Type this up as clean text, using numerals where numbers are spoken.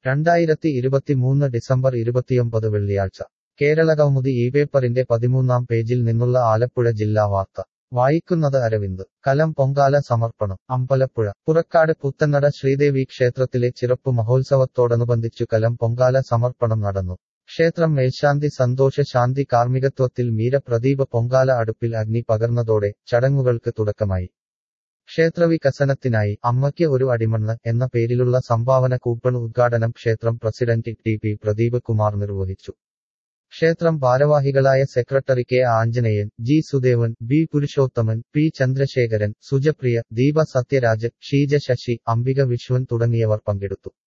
2023 December 29 വെള്ളിയാഴ്ച കേരളകൗമുദി ഈ പേപ്പറിന്റെ 13-ാം പേജിൽ നിന്നുള്ള ആലപ്പുഴ ജില്ലാ വാർത്ത വായിക്കുന്നത് അരവിന്ദ് കലം പൊങ്കാല സമർപ്പണം അമ്പലപ്പുഴ പുറക്കാട് പുത്തന്നട ശ്രീദേവി ക്ഷേത്രത്തിലെ ചിറപ്പു മഹോത്സവത്തോടനുബന്ധിച്ചു കലം പൊങ്കാല സമർപ്പണം നടന്നു ക്ഷേത്രം മേൽശാന്തി സന്തോഷ ശാന്തി കാർമ്മികത്വത്തിൽ മീര പ്രദീപ പൊങ്കാല അടുപ്പിൽ അഗ്നി പകർന്നതോടെ ചടങ്ങുകൾക്ക് തുടക്കമായി ക്ഷേത്രവികസനത്തിനായി അമ്മയ്ക്ക് ഒരു അടിമണ്ണ് എന്ന പേരിലുള്ള സംഭാവന കൂപ്പൺ ഉദ്ഘാടനം ക്ഷേത്രം പ്രസിഡന്റ് ടി.പി. പ്രദീപ് കുമാർ നിർവഹിച്ചു ക്ഷേത്രം ഭാരവാഹികളായ secretary K Anjaneyan G Sudevan B Purushothaman P Chandrasekharan Sujapriya Deepa Sathyaraj Sheeja Sasi Ambika Viswan തുടങ്ങിയവർ പങ്കെടുത്തു